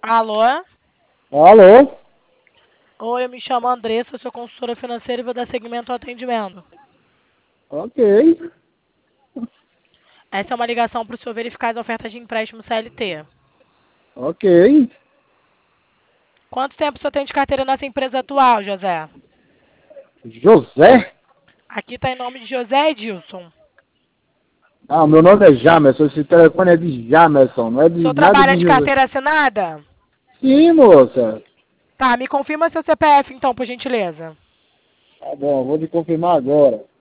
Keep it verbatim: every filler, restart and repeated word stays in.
Alô? Alô? Oi, eu me chamo Andressa, sou consultora financeira e vou dar seguimento ao atendimento. Ok. Essa é uma ligação para o senhor verificar as ofertas de empréstimo C L T. Ok. Quanto tempo o senhor tem de carteira nessa empresa atual, José? José? Aqui está em nome de José Edilson. Ah, meu nome é Jamerson. Esse telefone é de Jamerson, não é O de senhor nada trabalha de de José. carteira assinada? Sim, moça. Tá, me confirma seu C P F então, por gentileza. Tá bom, vou te confirmar agora.